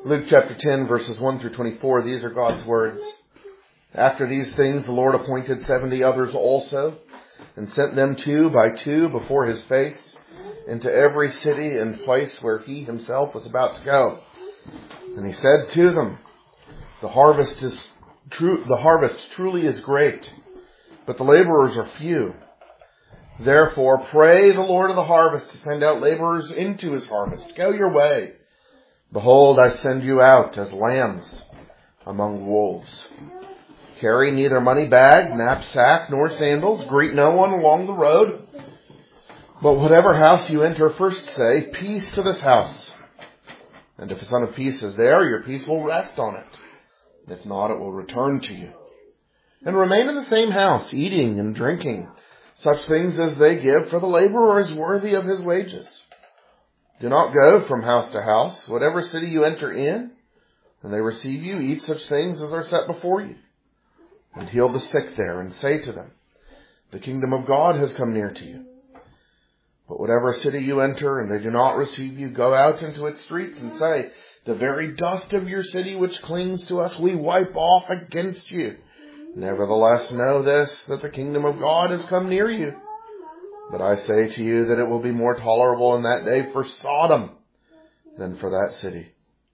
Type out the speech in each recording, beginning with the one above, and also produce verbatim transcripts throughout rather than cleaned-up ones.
Luke chapter ten, verses one through twenty-four, these are God's words. After these things, the Lord appointed seventy others also, and sent them two by two before his face into every city and place where he himself was about to go. And he said to them, The harvest is true, the harvest truly is great, but the laborers are few. Therefore, pray the Lord of the harvest to send out laborers into his harvest. Go your way. Behold, I send you out as lambs among wolves. Carry neither money bag, knapsack, nor sandals. Greet no one along the road. But whatever house you enter, first say, Peace to this house. And if a son of peace is there, your peace will rest on it. If not, it will return to you. And remain in the same house, eating and drinking such things as they give, for the laborer is worthy of his wages. Do not go from house to house. Whatever city you enter in, and they receive you, eat such things as are set before you. And heal the sick there, and say to them, The kingdom of God has come near to you. But whatever city you enter, and they do not receive you, go out into its streets and say, The very dust of your city which clings to us, we wipe off against you. Nevertheless, know this, that the kingdom of God has come near you. But I say to you that it will be more tolerable in that day for Sodom than for that city.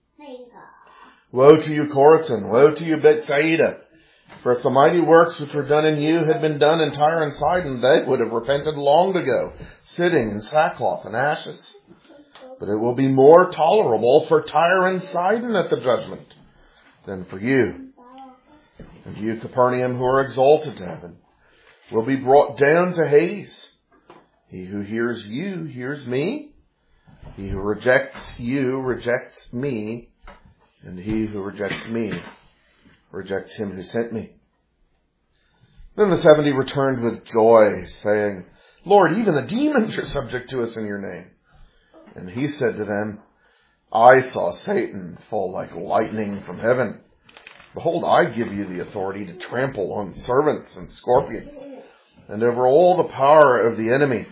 Woe to you, Chorazin! Woe to you, Bethsaida! For if the mighty works which were done in you had been done in Tyre and Sidon, they would have repented long ago, sitting in sackcloth and ashes. But it will be more tolerable for Tyre and Sidon at the judgment than for you. And you, Capernaum, who are exalted to heaven, will be brought down to Hades. He who hears you hears me. He who rejects you rejects me. And he who rejects me rejects him who sent me. Then the seventy returned with joy, saying, Lord, even the demons are subject to us in your name. And he said to them, I saw Satan fall like lightning from heaven. Behold, I give you the authority to trample on serpents and scorpions, and over all the power of the enemy.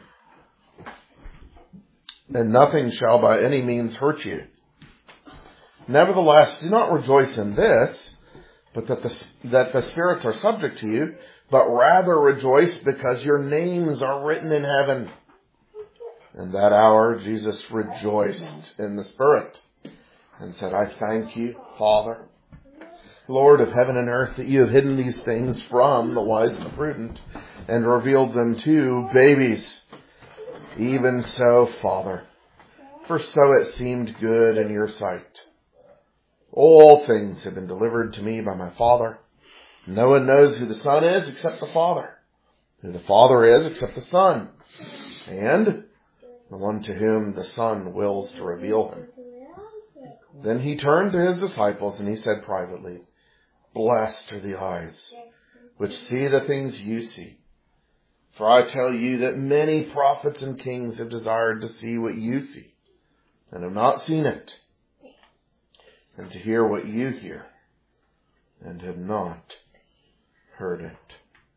And nothing shall by any means hurt you. Nevertheless, do not rejoice in this, but that the, that the spirits are subject to you, but rather rejoice because your names are written in heaven. In that hour, Jesus rejoiced in the Spirit and said, I thank you, Father, Lord of heaven and earth, that you have hidden these things from the wise and the prudent and revealed them to babies. Even so, Father, for so it seemed good in your sight. All things have been delivered to me by my Father. No one knows who the Son is except the Father, who the Father is except the Son, and the one to whom the Son wills to reveal him. Then he turned to his disciples and he said privately, Blessed are the eyes which see the things you see. For I tell you that many prophets and kings have desired to see what you see, and have not seen it, and to hear what you hear, and have not heard it.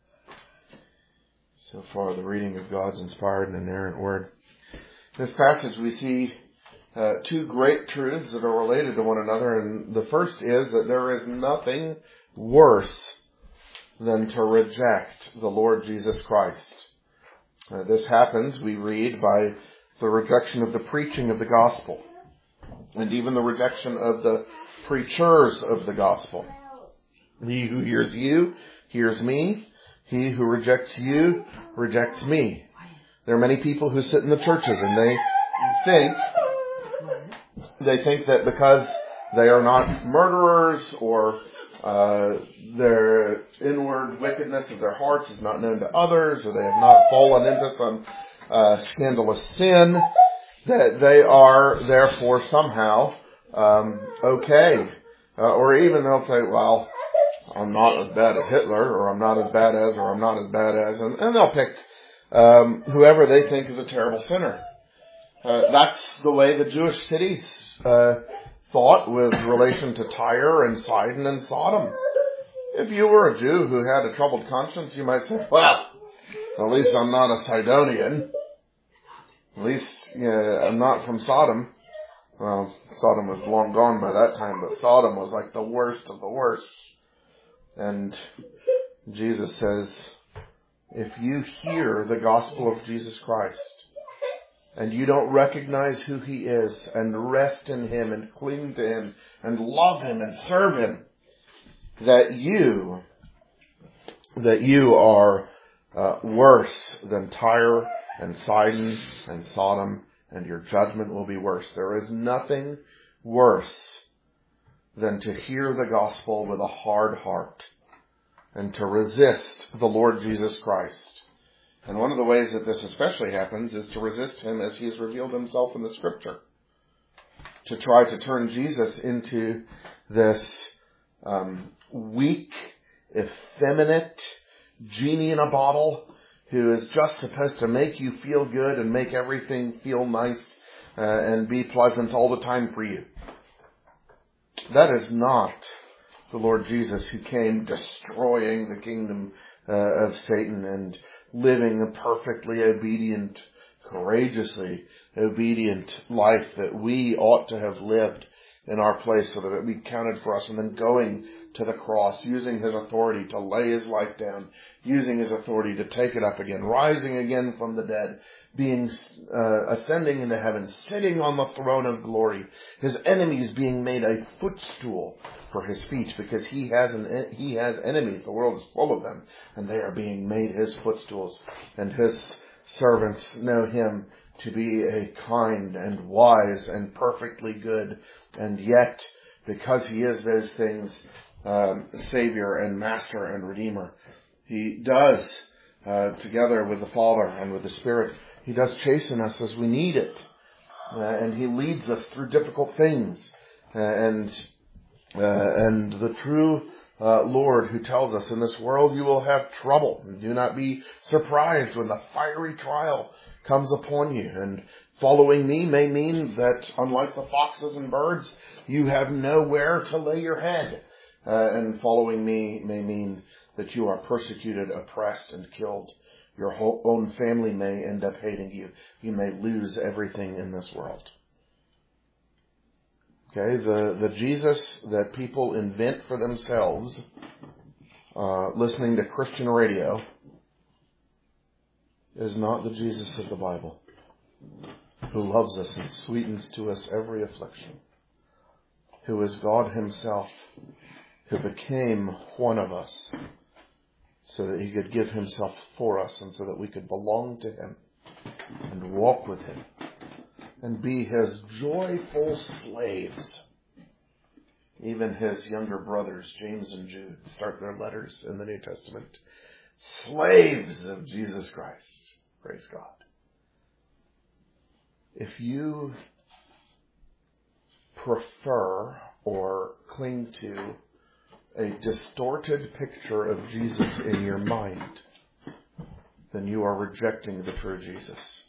So far, the reading of God's inspired and inerrant word. In this passage, we see uh, two great truths that are related to one another, and the first is that there is nothing worse than to reject the Lord Jesus Christ. Uh, this happens, we read, by the rejection of the preaching of the gospel, and even the rejection of the preachers of the gospel. He who hears you hears me. He who rejects you rejects me. There are many people who sit in the churches and they think they think that because they are not murderers, or uh, their inward wickedness of their hearts is not known to others, or they have not fallen into some uh, scandalous sin, that they are therefore somehow um, okay. Uh, or even they'll say, well, I'm not as bad as Hitler, or I'm not as bad as, or I'm not as bad as, and, and they'll pick um, whoever they think is a terrible sinner. Uh, that's the way the Jewish cities uh, thought with relation to Tyre and Sidon and Sodom. If you were a Jew who had a troubled conscience, you might say, well, at least I'm not a Sidonian. At least you know, I'm not from Sodom. Well, Sodom was long gone by that time, but Sodom was like the worst of the worst. And Jesus says, if you hear the gospel of Jesus Christ, and you don't recognize who He is, and rest in Him, and cling to Him, and love Him, and serve Him, that you, that you are uh, worse than Tyre and Sidon and Sodom, and your judgment will be worse. There is nothing worse than to hear the gospel with a hard heart and to resist the Lord Jesus Christ. And one of the ways that this especially happens is to resist Him as He has revealed Himself in the Scripture. To try to turn Jesus into this um, weak, effeminate genie in a bottle who is just supposed to make you feel good and make everything feel nice uh, and be pleasant all the time for you. That is not the Lord Jesus who came destroying the kingdom uh, of Satan and living a perfectly obedient, courageously obedient life that we ought to have lived in our place so that it be counted for us, and then going to the cross, using His authority to lay His life down, using His authority to take it up again, rising again from the dead, being uh, ascending into heaven, sitting on the throne of glory, His enemies being made a footstool for His feet, because He has an He has enemies. The world is full of them, and they are being made His footstools. And His servants know Him to be a kind and wise and perfectly good, and yet, because He is those things, um, Savior and Master and Redeemer, He does, uh, together with the Father and with the Spirit, He does chasten us as we need it. Uh, and He leads us through difficult things. Uh, and uh, and the true uh, Lord who tells us, in this world you will have trouble. And do not be surprised when the fiery trial comes upon you. And following me may mean that, unlike the foxes and birds, you have nowhere to lay your head. Uh, and following me may mean that you are persecuted, oppressed, and killed. Your whole own family may end up hating you. You may lose everything in this world. Okay, the, the Jesus that people invent for themselves, uh, listening to Christian radio, is not the Jesus of the Bible, who loves us and sweetens to us every affliction, who is God Himself, who became one of us, so that He could give Himself for us and so that we could belong to Him and walk with Him and be His joyful slaves. Even His younger brothers, James and Jude, start their letters in the New Testament. Slaves of Jesus Christ. Praise God. If you prefer or cling to a distorted picture of Jesus in your mind, then you are rejecting the true Jesus.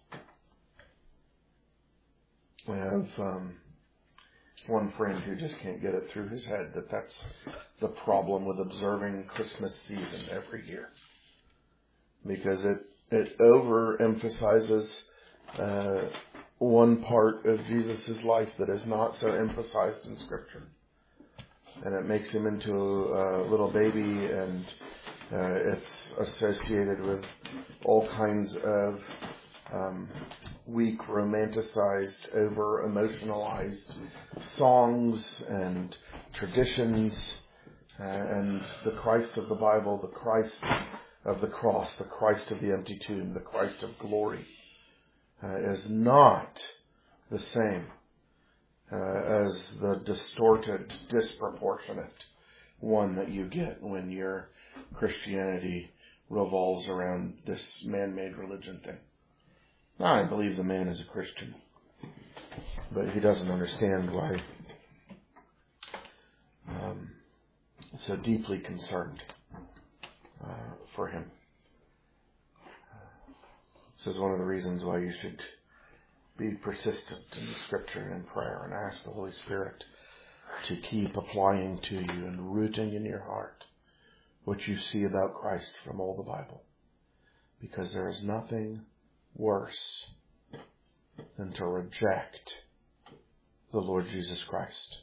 I have um, one friend who just can't get it through his head that that's the problem with observing Christmas season every year. Because it, it overemphasizes uh, one part of Jesus' life that is not so emphasized in Scripture. And it makes Him into a little baby, and uh, it's associated with all kinds of um, weak, romanticized, over-emotionalized songs and traditions. Uh, and the Christ of the Bible, the Christ of the cross, the Christ of the empty tomb, the Christ of glory, uh, is not the same uh, as the distorted, disproportionate one that you get when your Christianity revolves around this man-made religion thing. Now, I believe the man is a Christian, but he doesn't understand why um, it's so deeply concerned uh, for him. This is one of the reasons why you should be persistent in the Scripture and in prayer, and ask the Holy Spirit to keep applying to you and rooting in your heart what you see about Christ from all the Bible. Because there is nothing worse than to reject the Lord Jesus Christ.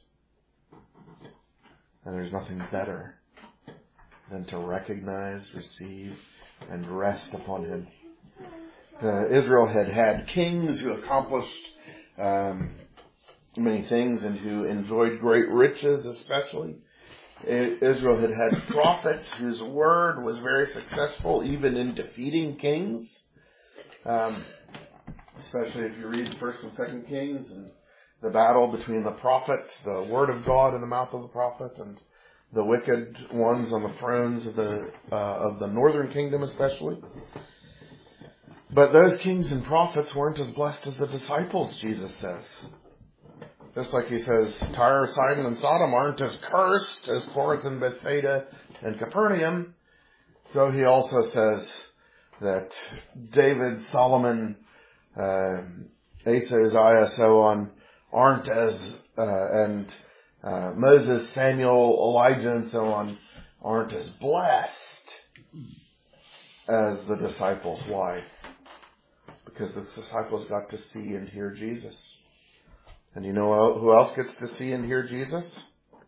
And there's nothing better than to recognize, receive, and rest upon Him. Uh, Israel had had kings who accomplished um, many things and who enjoyed great riches especially. Israel had had prophets whose word was very successful even in defeating kings. Um, especially if you read First and Second Kings and the battle between the prophets, the word of God in the mouth of the prophet, and the wicked ones on the thrones of the uh, of the northern kingdom especially. But those kings and prophets weren't as blessed as the disciples, Jesus says. Just like he says, Tyre, Sidon, and Sodom aren't as cursed as Chorazin, Bethsaida, and Capernaum. So he also says that David, Solomon, uh, Asa, Uzziah, so on, aren't as, uh, and uh, Moses, Samuel, Elijah, and so on, aren't as blessed as the disciples. Why? Because the disciples got to see and hear Jesus. And you know who else gets to see and hear Jesus?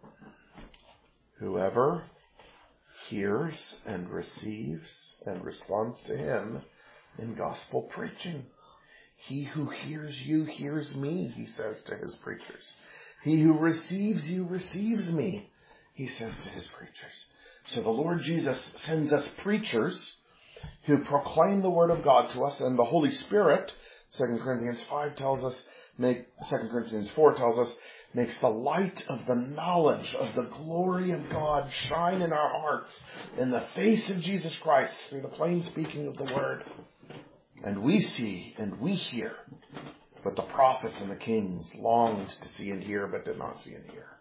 Whoever hears and receives and responds to Him in gospel preaching. He who hears you hears me, he says to his preachers. He who receives you receives me, he says to his preachers. So the Lord Jesus sends us preachers who proclaim the word of God to us, and the Holy Spirit, Second Corinthians five tells us, make Second Corinthians four tells us, makes the light of the knowledge of the glory of God shine in our hearts in the face of Jesus Christ through the plain speaking of the word. And we see and we hear what the prophets and the kings longed to see and hear but did not see and hear.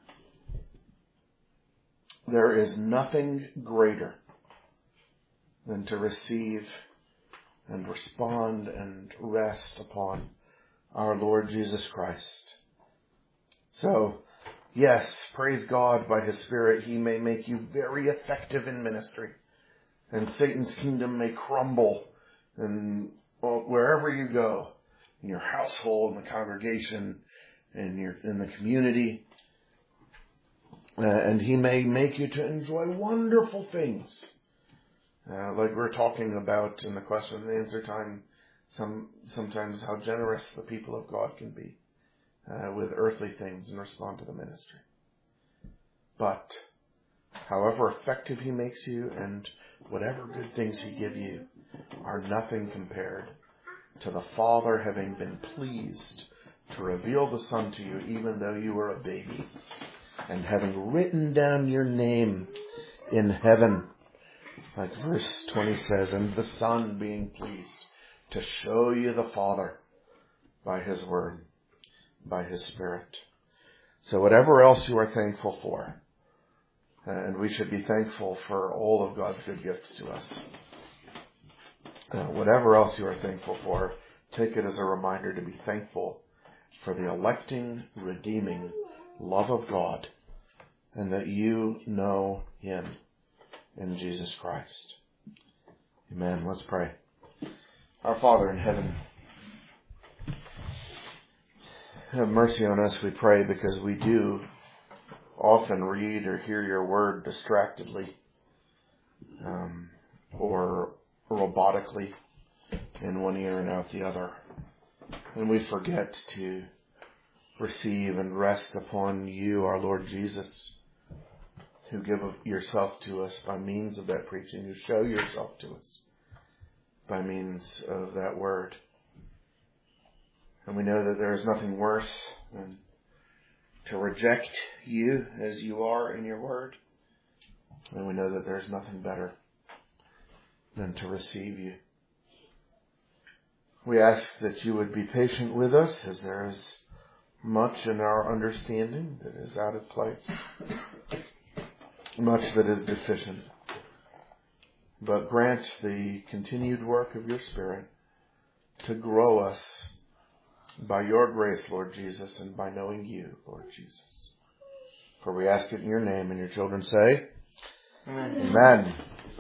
There is nothing greater than to receive and respond and rest upon our Lord Jesus Christ. So, yes, praise God, by His Spirit He may make you very effective in ministry. And Satan's kingdom may crumble and well, wherever you go, in your household, in the congregation, in your in the community. Uh, and He may make you to enjoy wonderful things. Uh, like we're talking about in the question and answer time, some sometimes how generous the people of God can be uh, with earthly things and respond to the ministry. But however effective He makes you and whatever good things He give you are nothing compared to the Father having been pleased to reveal the Son to you even though you were a baby, and having written down your name in heaven. Like verse twenty says, and the Son being pleased to show you the Father by His Word, by His Spirit. So whatever else you are thankful for, and we should be thankful for all of God's good gifts to us. Uh, whatever else you are thankful for, take it as a reminder to be thankful for the electing, redeeming love of God, and that you know Him in Jesus Christ. Amen. Let's pray. Our Father in heaven, have mercy on us, we pray, because we do often read or hear your word distractedly um, or robotically in one ear and out the other. And we forget to receive and rest upon you, our Lord Jesus, who give of yourself to us by means of that preaching, who show yourself to us by means of that word. And we know that there is nothing worse than to reject you as you are in your word. And we know that there is nothing better than to receive you. We ask that you would be patient with us, as there is much in our understanding that is out of place, much that is deficient. But grant the continued work of your Spirit to grow us by your grace, Lord Jesus, and by knowing you, Lord Jesus. For we ask it in your name, and your children say, Amen. Amen.